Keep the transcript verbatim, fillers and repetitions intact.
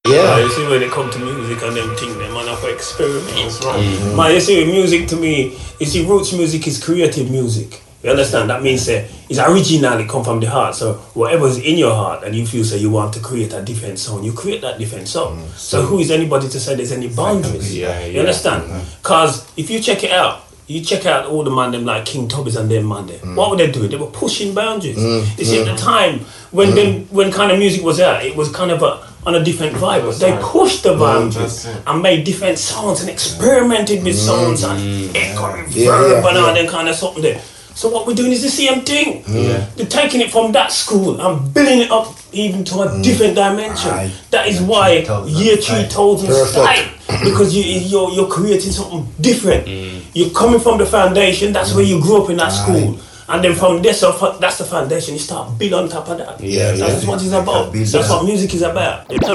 Yeah. Uh, you see, when it comes to music and them things, them man have to experiment. Mm-hmm. Man, you see, music to me, you see, roots music is creative music. You understand? That means uh, it's original, it come from the heart. So whatever's in your heart and you feel so you want to create a different sound, you create that different sound. Mm. So who is anybody to say there's any boundaries? Yeah, you yeah. understand? Because mm-hmm. if you check it out, you check out all the man them like King Tubby's and them man them. Mm. What were they doing? They were pushing boundaries. Mm. You see, mm. at the time when mm. them, when kind of music was out, it was kind of a on a different vibe. But they pushed the boundaries mm, and made different sounds and experimented with sounds mm. and echo and yeah, verb yeah, and all yeah. that kind of something there. So what we're doing is the same thing. Yeah. They're taking it from that school and building it up even to a mm. different dimension. Aye. That is why year three thousand style. Because you, you're, you're creating something different. Mm. You're coming from the foundation, that's mm. where you grew up in that school. Aye. And then from there, so that's the foundation, you start build on top of that. Yeah, That's yeah. what it's about. That's what music is about.